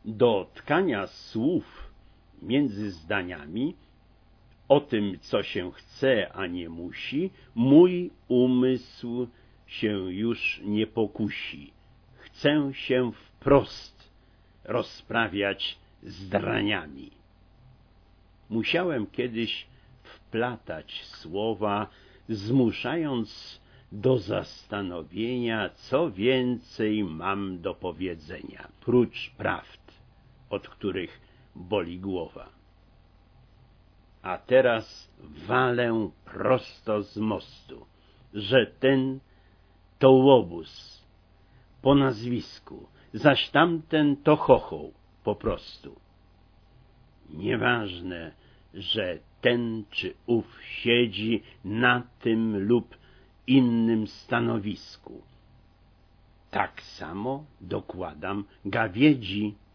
do tkania słów między zdaniami, o tym, co się chce, a nie musi, mój umysł się już nie pokusi. Chcę się wprost rozprawiać zdraniami. Musiałem kiedyś wplatać słowa, zmuszając do zastanowienia, co więcej mam do powiedzenia, prócz prawd, od których boli głowa. A teraz walę prosto z mostu, że ten to łobuz po nazwisku, zaś tamten to chochoł po prostu. Nieważne, że ten czy ów siedzi na tym lub innym stanowisku. Tak samo dokładam gawiedzi